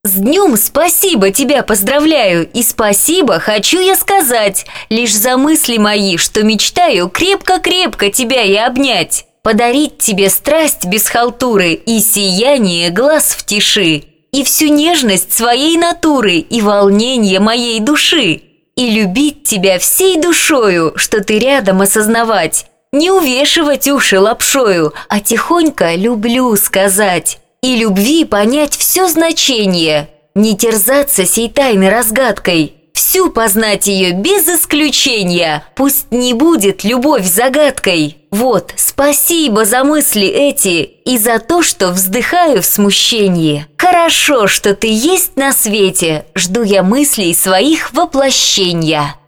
С днем спасибо тебя поздравляю, и спасибо хочу я сказать лишь за мысли мои, что мечтаю крепко-крепко тебя и обнять, подарить тебе страсть без халтуры и сияние глаз в тиши, и всю нежность своей натуры и волнение моей души, и любить тебя всей душою, что ты рядом осознавать, не увешивать уши лапшою, а тихонько люблю сказать. И любви понять все значение, не терзаться сей тайной разгадкой, всю познать ее без исключения, пусть не будет любовь загадкой. Вот, спасибо за мысли эти и за то, что вздыхаю в смущении. Хорошо, что ты есть на свете, жду я мыслей своих воплощения.